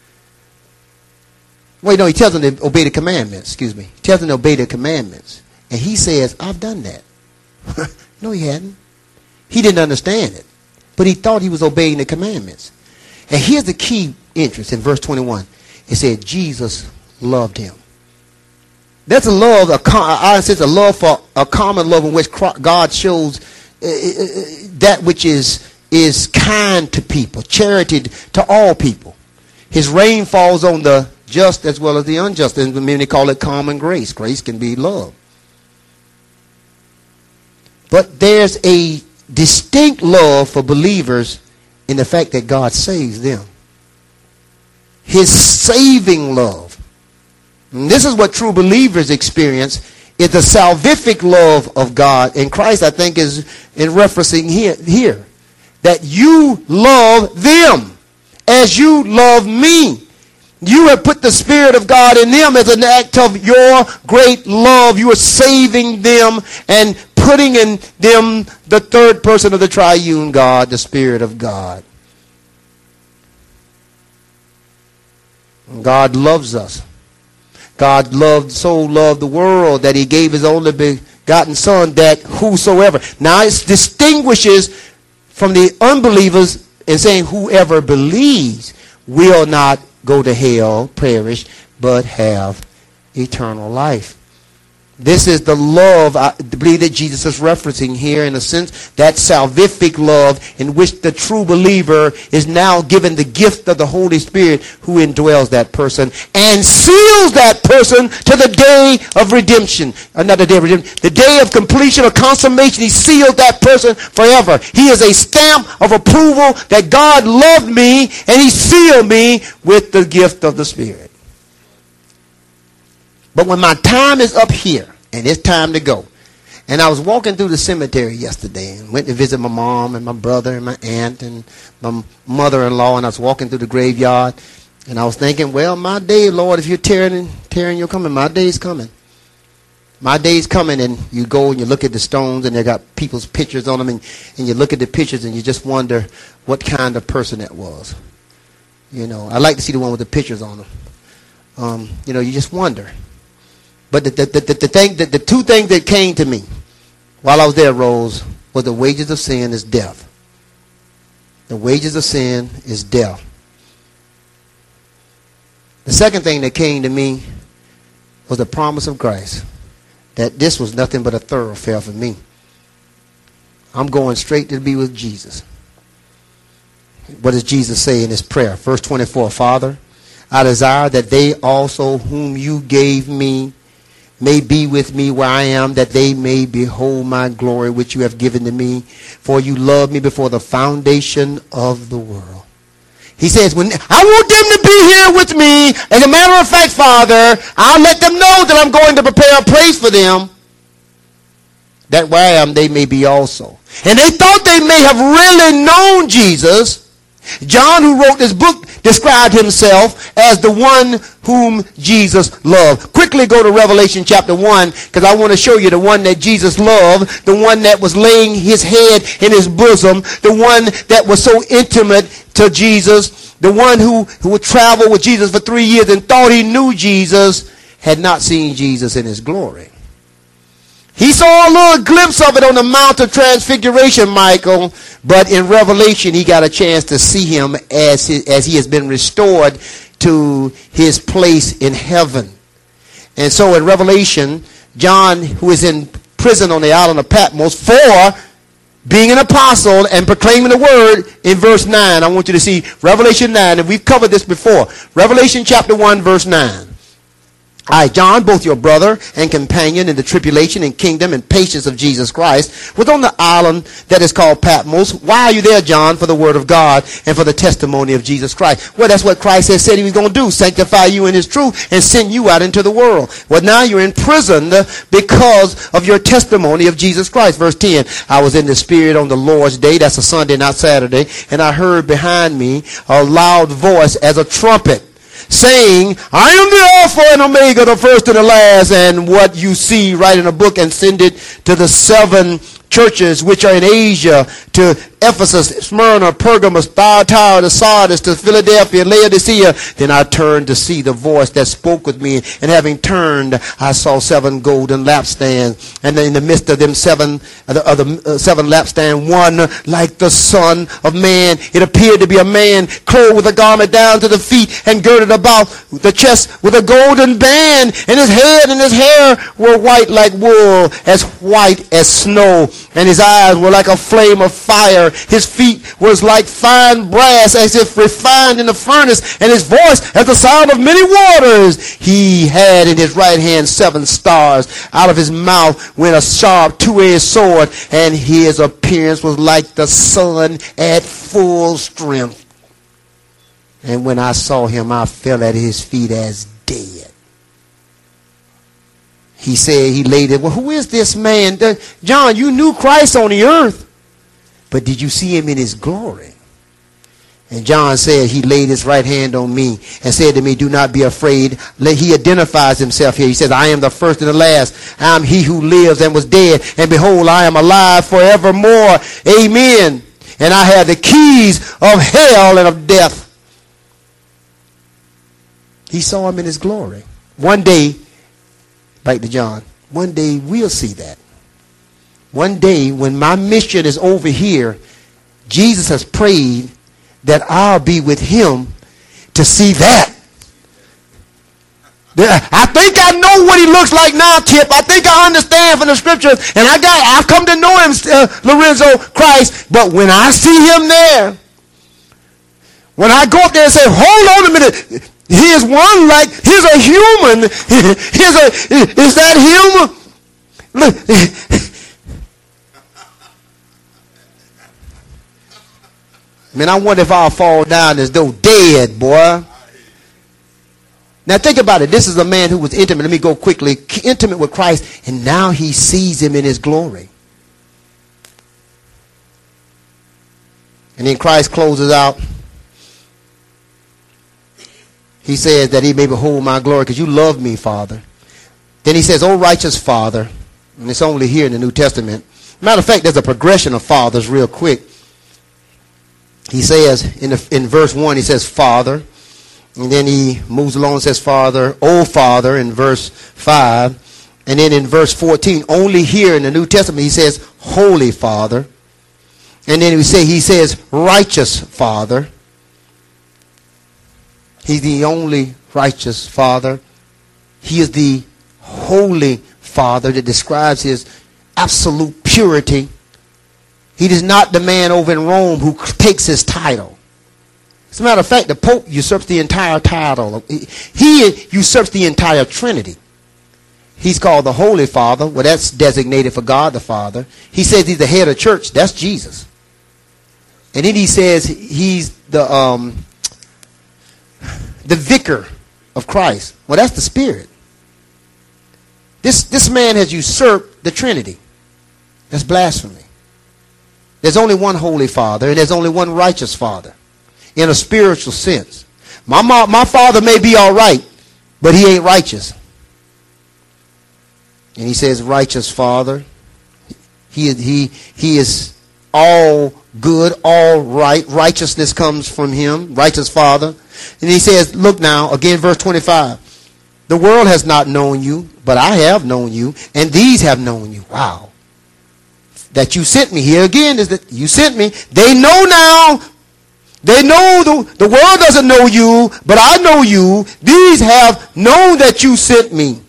Wait, no, he tells them to obey the commandments. Excuse me. He tells them to obey the commandments. And he says, I've done that. No, he hadn't. He didn't understand it. but he thought he was obeying the commandments. And here's the key interest in verse 21. It said Jesus loved him. That's a love, a love for a common love in which God shows that which is kind to people, charity to all people. His rain falls on the just as well as the unjust. And many call it common grace. Grace can be love. But there's a distinct love for believers in the fact that God saves them. His saving love. And this is what true believers experience, is the salvific love of God. And Christ, I think, is in referencing here that you love them as you love me. You have put the Spirit of God in them as an act of your great love. You are saving them and putting in them the third person of the triune God, the Spirit of God. God loves us. God so loved the world that he gave his only begotten Son, that whosoever. Now it distinguishes from the unbelievers in saying whoever believes will not go to hell, perish, but have eternal life. This is the love, I believe, that Jesus is referencing here, in a sense, that salvific love in which the true believer is now given the gift of the Holy Spirit who indwells that person and seals that person to the day of redemption. Not the day of redemption, the day of completion or consummation. He seals that person forever. He is a stamp of approval that God loved me and he sealed me with the gift of the Spirit. But when my time is up here, and it's time to go, and I was walking through the cemetery yesterday, and went to visit my mom and my brother and my aunt and my mother-in-law, and I was walking through the graveyard, and I was thinking, well, my day, Lord, if you're tearing, you're coming. My day's coming. My day's coming, and you go and you look at the stones, and they got people's pictures on them, and you look at the pictures, and you just wonder what kind of person that was. You know, I like to see the one with the pictures on them. You know, you just wonder. But the two things that came to me while I was there, Rose, was the wages of sin is death. The wages of sin is death. The second thing that came to me was the promise of Christ, that this was nothing but a thoroughfare for me. I'm going straight to be with Jesus. What does Jesus say in his prayer? Verse 24, Father, I desire that they also whom you gave me may be with me where I am, that they may behold my glory which you have given to me. For you loved me before the foundation of the world. He says, when I want them to be here with me, as a matter of fact, Father, I'll let them know that I'm going to prepare a place for them, that where I am they may be also. And they thought they may have really known Jesus. John, who wrote this book, described himself as the one whom Jesus loved. Quickly go to Revelation chapter 1, because I want to show you the one that Jesus loved, the one that was laying his head in his bosom, the one that was so intimate to Jesus, the one who would travel with Jesus for 3 years and thought he knew Jesus, had not seen Jesus in his glory. He saw a little glimpse of it on the Mount of Transfiguration, Michael, but in Revelation he got a chance to see him as he has been restored to his place in heaven. And so in Revelation, John, who is in prison on the island of Patmos for being an apostle and proclaiming the word, in verse 9, I want you to see Revelation 9, and we've covered this before. Revelation chapter 1, verse 9. I, John, both your brother and companion in the tribulation and kingdom and patience of Jesus Christ, was on the island that is called Patmos. Why are you there, John? For the word of God and for the testimony of Jesus Christ. Well, that's what Christ has said he was going to do, sanctify you in his truth and send you out into the world. Well, now you're in prison because of your testimony of Jesus Christ. Verse 10, I was in the Spirit on the Lord's day, that's a Sunday, not Saturday, and I heard behind me a loud voice as a trumpet, saying, I am the Alpha and Omega, the first and the last. And what you see, write in a book and send it to the 7 churches which are in Asia, to Ephesus, Smyrna, Pergamos, Thyatira, Sardis, to Philadelphia, Laodicea. Then I turned to see the voice that spoke with me. And having turned, I saw 7 golden lampstands. And in the midst of them seven lampstands, one like the Son of Man. It appeared to be a man clothed with a garment down to the feet and girded about the chest with a golden band. And his head and his hair were white like wool, as white as snow. And his eyes were like a flame of fire. His feet was like fine brass, as if refined in the furnace. And his voice as the sound of many waters. He had in his right hand 7 stars. Out of his mouth went a sharp 2-edged sword. And his appearance was like the sun at full strength. And when I saw him, I fell at his feet as dead. He said, he laid it. Well, who is this man? John, you knew Christ on the earth, but did you see him in his glory? And John said, he laid his right hand on me and said to me, do not be afraid. He identifies himself here. He says, I am the first and the last. I am he who lives and was dead. And behold, I am alive forevermore. Amen. And I have the keys of hell and of death. He saw him in his glory. One day, back to John, one day we'll see that. One day when my mission is over here, Jesus has prayed that I'll be with him to see that. I think I know what he looks like now, Tip. I think I understand from the scriptures. And I've come to know him, Lorenzo Christ. But when I see him there, when I go up there and say, hold on a minute, he is one like, he's a human. Is that him? Look. Man, I wonder if I'll fall down as though dead, boy. Now think about it. This is a man who was intimate. Let me go quickly. Intimate with Christ. And now he sees him in his glory. And then Christ closes out. He says that he may behold my glory because you love me, Father. Then he says, oh, righteous Father. And it's only here in the New Testament. Matter of fact, there's a progression of fathers real quick. He says in verse 1, he says, Father. And then he moves along and says, Father, oh Father, in verse 5. And then in verse 14, only here in the New Testament, he says, Holy Father. And then he says, righteous Father. He's the only righteous Father. He is the Holy Father that describes his absolute purity. He is not the man over in Rome who takes his title. As a matter of fact, the Pope usurps the entire title. He usurps the entire Trinity. He's called the Holy Father. Well, that's designated for God the Father. He says he's the head of the church. That's Jesus. And then he says he's the vicar of Christ. Well, that's the Spirit. This man has usurped the Trinity. That's blasphemy. There's only one Holy Father, and there's only one righteous Father in a spiritual sense. My father may be all right, but he ain't righteous. And he says, righteous Father. He is all good, all right. Righteousness comes from him, righteous Father. And he says, look now, again, verse 25. The world has not known you, but I have known you, and these have known you. Wow. That you sent me. Here again is that you sent me. They know now. They know the world doesn't know you, but I know you. These have known that you sent me.